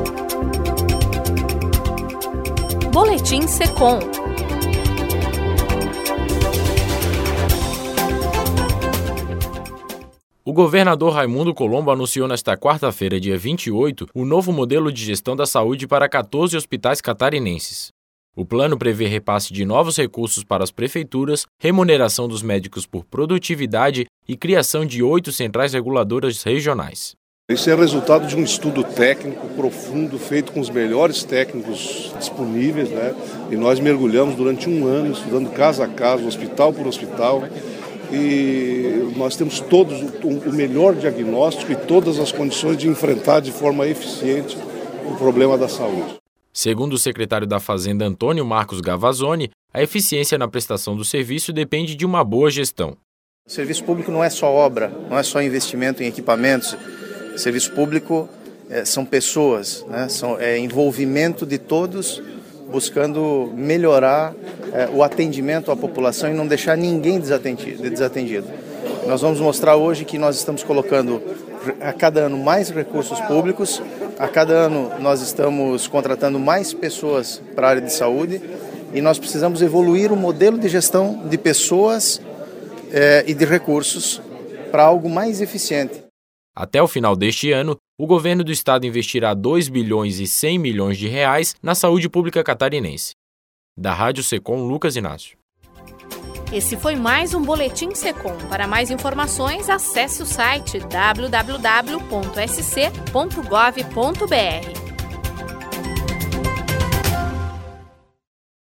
Boletim Secom. O governador Raimundo Colombo anunciou nesta quarta-feira, dia 28, o novo modelo de gestão da saúde para 14 hospitais catarinenses. O plano prevê repasse de novos recursos para as prefeituras, remuneração dos médicos por produtividade e criação de 8 centrais reguladoras regionais. Isso é resultado de um estudo técnico profundo, feito com os melhores técnicos disponíveis, né? E nós mergulhamos durante um ano, estudando caso a caso, hospital por hospital. E nós temos todos o melhor diagnóstico e todas as condições de enfrentar de forma eficiente o problema da saúde. Segundo o secretário da Fazenda, Antônio Marcos Gavazzoni, a eficiência na prestação do serviço depende de uma boa gestão. O serviço público não é só obra, não é só investimento em equipamentos. O serviço público são pessoas, né? É envolvimento de todos buscando melhorar o atendimento à população e não deixar ninguém desatendido. Nós vamos mostrar hoje que nós estamos colocando a cada ano mais recursos públicos, a cada ano nós estamos contratando mais pessoas para a área de saúde e nós precisamos evoluir o modelo de gestão de pessoas e de recursos para algo mais eficiente. Até o final deste ano, o governo do estado investirá 2 bilhões e 100 milhões de reais na saúde pública catarinense. Da Rádio Secom, Lucas Inácio. Esse foi mais um Boletim Secom. Para mais informações, acesse o site www.sc.gov.br.